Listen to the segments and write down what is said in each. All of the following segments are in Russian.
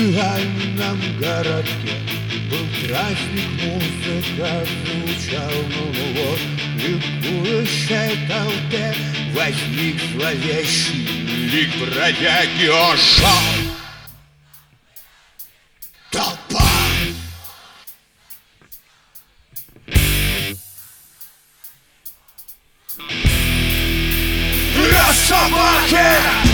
реальном городке был праздник, музыка звучал, ну вот, ликующей толпе возник зловещий лик бродяги Ошо. Толпа! Собаки!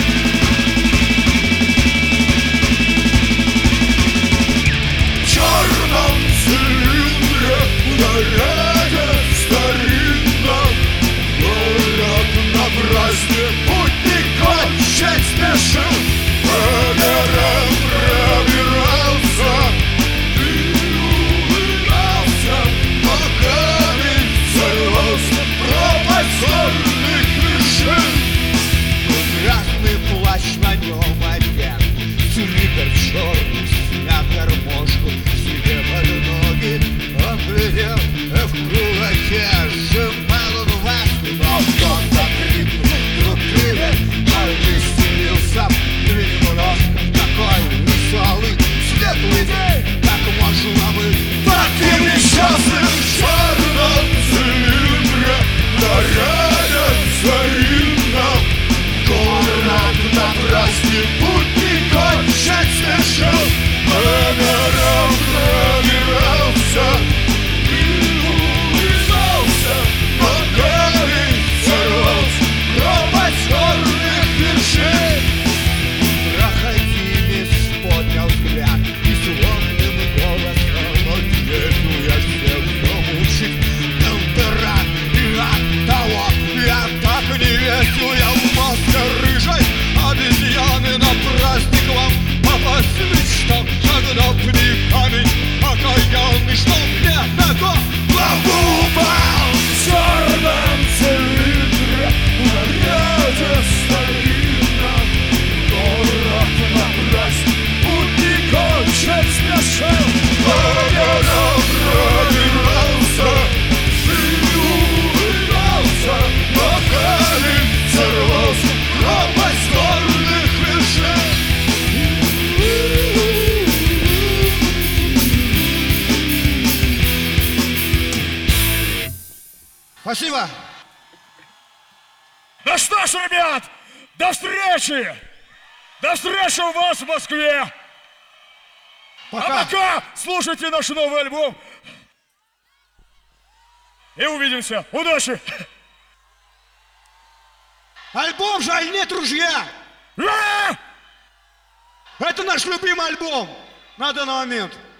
В черном цилиндре ударяет старинном. Город на праздник путник кончать спешил. Фонарем пробирался и улыбался, но камень сорвался, пропасть сольных вершин. Красный плащ, на нем одет, свитер черный, снят гармошку, себе под ноги он глядел, в кулаке сжимал он властный, но кто-то крикнул друг привет, а веселился длинный нос, такой веселый, светлый день, как можно быть таким несчастным. В черном цилиндре горят старинном. Город на праздник путник кончать спешил. Фонарем пробирался и улыбался, но камень сорвался, пропасть горных вершин. Проходимец поднял взгляд и звонным голосом ответил: я всех замучить Элдорад, и от того я так не весел. Я в маске рыжей обезьяны на праздник вам попасть мечтал. Когда пни камень окаянный, что мне на голову упал. В черном цилиндре наряде старинном. Город на праздник путник кончать спешил. Фонарем пробирался и улыбался, но камень сорвался, пропасть горных вершин. Спасибо. Ну что ж, ребят, до встречи! До встречи у вас в Москве! Пока. А пока слушайте наш новый альбом. И увидимся. Удачи! Альбом «Жаль, нет ружья». А! Это наш любимый альбом на данный момент.